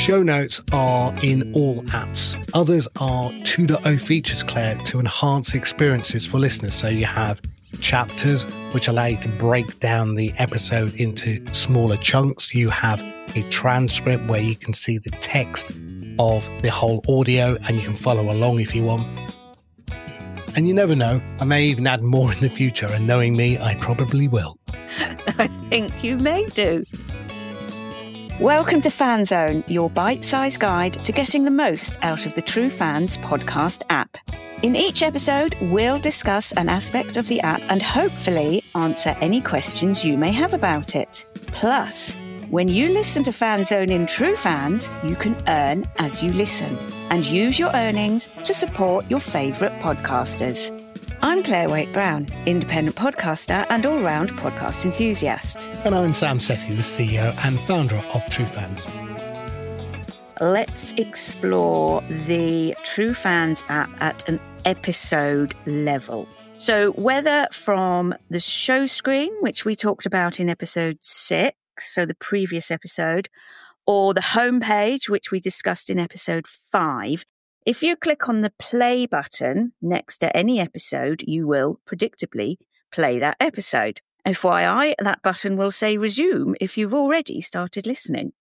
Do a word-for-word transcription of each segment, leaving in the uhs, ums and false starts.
Show notes are in all apps. Others are two point oh features, Claire, to enhance experiences for listeners. So you have chapters, which allow you to break down the episode into smaller chunks. You have a transcript where you can see the text of the whole audio and you can follow along if you want. And you never know, I may even add more in the future, and knowing me, I probably will. I think you may do. Welcome to Fan Zone, your bite-sized guide to getting the most out of the True Fans podcast app. In each episode, we'll discuss an aspect of the app and hopefully answer any questions you may have about it. Plus, when you listen to Fan Zone in True Fans, you can earn as you listen and use your earnings to support your favourite podcasters. I'm Claire Waite-Brown, independent podcaster and all-round podcast enthusiast. And I'm Sam Sethi, the C E O and founder of True Fans. Let's explore the True Fans app at an episode level. So whether from the show screen, which we talked about in episode six, so the previous episode, or the homepage, which we discussed in episode five, if you click on the play button next to any episode, you will predictably play that episode. F Y I, that button will say resume if you've already started listening.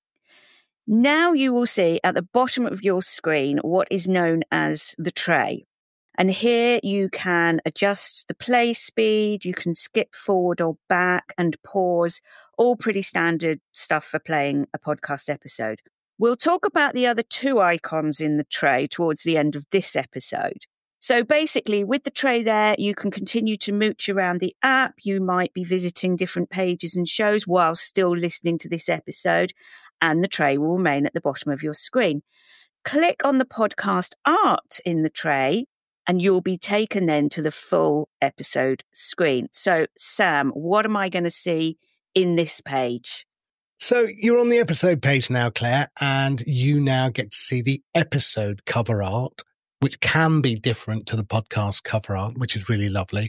Now you will see at the bottom of your screen what is known as the tray. And here you can adjust the play speed, you can skip forward or back and pause, all pretty standard stuff for playing a podcast episode. We'll talk about the other two icons in the tray towards the end of this episode. So basically, with the tray there, you can continue to mooch around the app. You might be visiting different pages and shows while still listening to this episode, and the tray will remain at the bottom of your screen. Click on the podcast art in the tray, and you'll be taken then to the full episode screen. So, Sam, what am I going to see in this page? So you're on the episode page now, Claire, and you now get to see the episode cover art, which can be different to the podcast cover art, which is really lovely.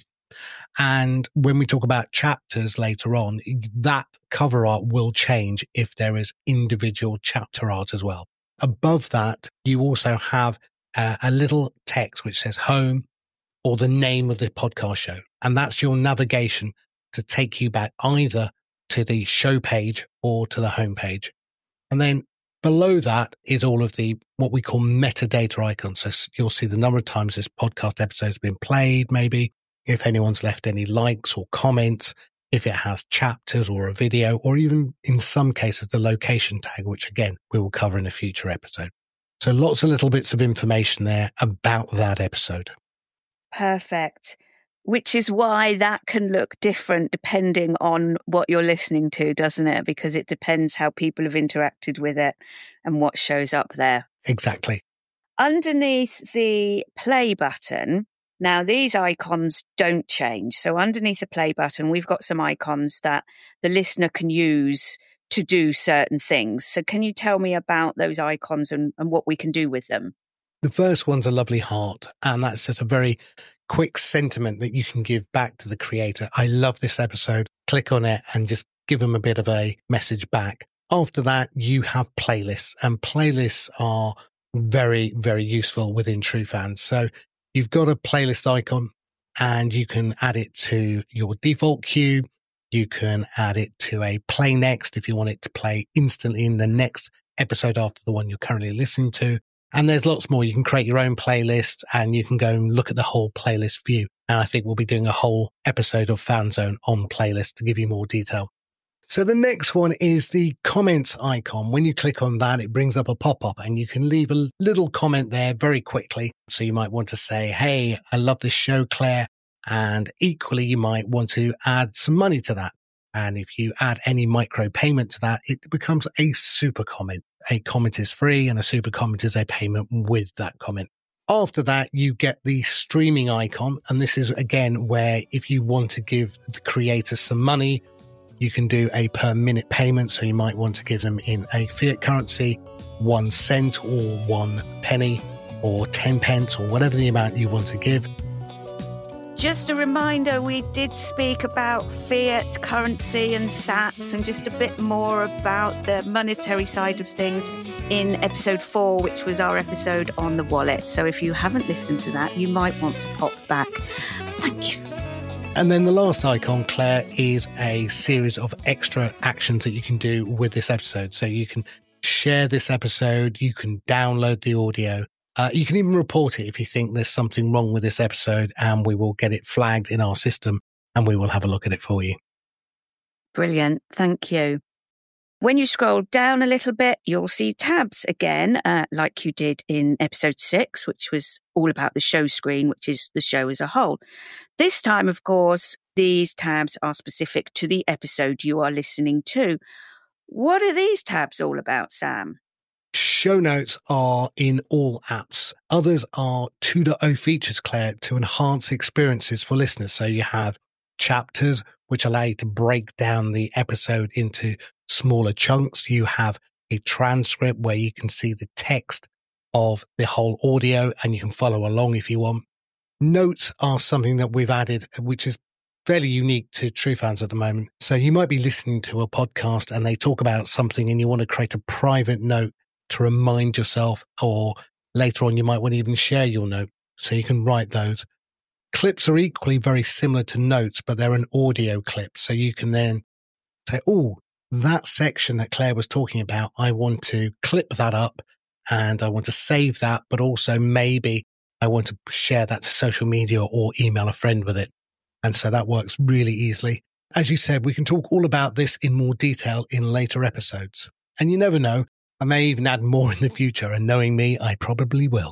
And when we talk about chapters later on, that cover art will change if there is individual chapter art as well. Above that, you also have uh, a little text which says home or the name of the podcast show. And that's your navigation to take you back either to the show page or to the home page. And then below that is all of the, what we call metadata icons. So you'll see the number of times this podcast episode has been played, maybe if anyone's left any likes or comments, if it has chapters or a video, or even in some cases, the location tag, which again, we will cover in a future episode. So lots of little bits of information there about that episode. Perfect. Which is why that can look different depending on what you're listening to, doesn't it? Because it depends how people have interacted with it and what shows up there. Exactly. Underneath the play button, now these icons don't change. So underneath the play button, we've got some icons that the listener can use to do certain things. So can you tell me about those icons and, and what we can do with them? The first one's a lovely heart, and that's just a very quick sentiment that you can give back to the creator. I love this episode. Click on it and just give them a bit of a message back. After that, you have playlists, and playlists are very, very useful within True Fans. So you've got a playlist icon and you can add it to your default queue. You can add it to a play next if you want it to play instantly in the next episode after the one you're currently listening to. And there's lots more. You can create your own playlist and you can go and look at the whole playlist view. And I think we'll be doing a whole episode of Fan Zone on playlists to give you more detail. So the next one is the comments icon. When you click on that, it brings up a pop-up and you can leave a little comment there very quickly. So you might want to say, hey, I love this show, Claire. And equally, you might want to add some money to that. And if you add any micro payment to that, it becomes a super comment. A comment is free and a super comment is a payment with that comment. After that, you get the streaming icon. And this is, again, where if you want to give the creator some money, you can do a per minute payment. So you might want to give them in a fiat currency, one cent or one penny or ten pence or whatever the amount you want to give. Just a reminder, we did speak about fiat currency and sats and just a bit more about the monetary side of things in episode four, which was our episode on the wallet. So if you haven't listened to that, you might want to pop back. Thank you. And then the last icon, Claire, is a series of extra actions that you can do with this episode. So you can share this episode, you can download the audio. Uh, you can even report it if you think there's something wrong with this episode, and we will get it flagged in our system and we will have a look at it for you. Brilliant. Thank you. When you scroll down a little bit, you'll see tabs again, uh, like you did in episode six, which was all about the show screen, which is the show as a whole. This time, of course, these tabs are specific to the episode you are listening to. What are these tabs all about, Sam? Show notes are in all apps. Others are two point oh features, Claire, to enhance experiences for listeners. So you have chapters, which allow you to break down the episode into smaller chunks. You have a transcript where you can see the text of the whole audio and you can follow along if you want. Notes are something that we've added, which is fairly unique to True Fans at the moment. So you might be listening to a podcast and they talk about something and you want to create a private note to remind yourself, or later on you might want to even share your note. So you can write those. Clips are equally very similar to notes, but they're an audio clip. So you can then say, oh, that section that Claire was talking about, I want to clip that up and I want to save that, but also maybe I want to share that to social media or email a friend with it. And so that works really easily. As you said, we can talk all about this in more detail in later episodes. And you never know, I may even add more in the future, and knowing me, I probably will.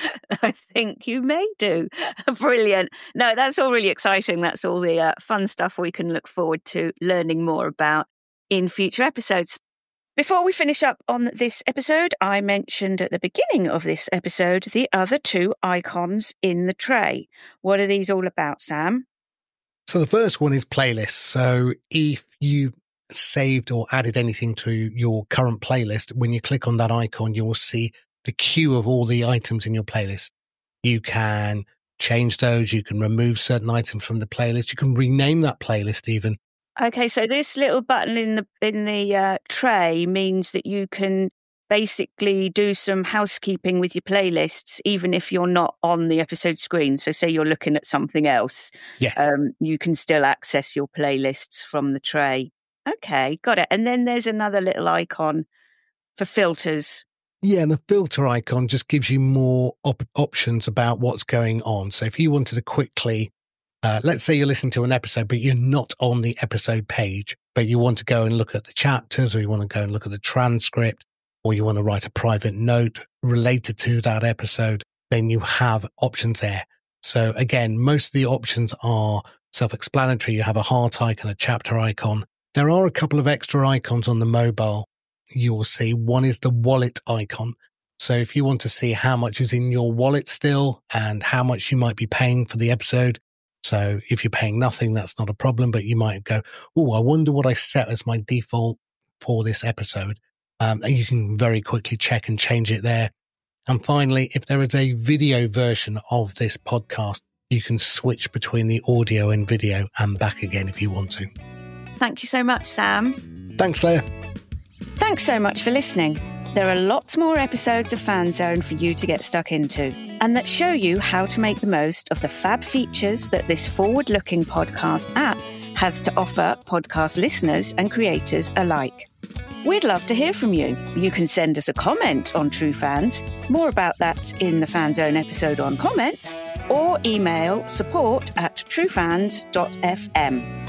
I think you may do. Brilliant. No, that's all really exciting. That's all the uh, fun stuff we can look forward to learning more about in future episodes. Before we finish up on this episode, I mentioned at the beginning of this episode the other two icons in the tray. What are these all about, Sam? So the first one is playlists. So if you saved or added anything to your current playlist, when you click on that icon, you will see the queue of all the items in your playlist. You can change those. You can remove certain items from the playlist. You can rename that playlist even. Okay, so this little button in the in the uh, tray means that you can basically do some housekeeping with your playlists, even if you're not on the episode screen. So say you're looking at something else, yeah, um, you can still access your playlists from the tray. Okay, got it. And then there's another little icon for filters. Yeah, and the filter icon just gives you more op- options about what's going on. So if you wanted to quickly, uh, let's say you're listening to an episode, but you're not on the episode page, but you want to go and look at the chapters, or you want to go and look at the transcript, or you want to write a private note related to that episode, then you have options there. So again, most of the options are self-explanatory. You have a heart icon, a chapter icon. There are a couple of extra icons on the mobile you will see. One is the wallet icon. So if you want to see how much is in your wallet still and how much you might be paying for the episode. So if you're paying nothing, that's not a problem, but you might go, oh, I wonder what I set as my default for this episode. Um, and you can very quickly check and change it there. And finally, if there is a video version of this podcast, you can switch between the audio and video and back again if you want to. Thank you so much, Sam. Thanks, Claire. Thanks so much for listening. There are lots more episodes of Fan Zone for you to get stuck into, and that show you how to make the most of the fab features that this forward-looking podcast app has to offer podcast listeners and creators alike. We'd love to hear from you. You can send us a comment on True Fans, more about that in the Fan Zone episode on comments, or email support at truefans dot f m.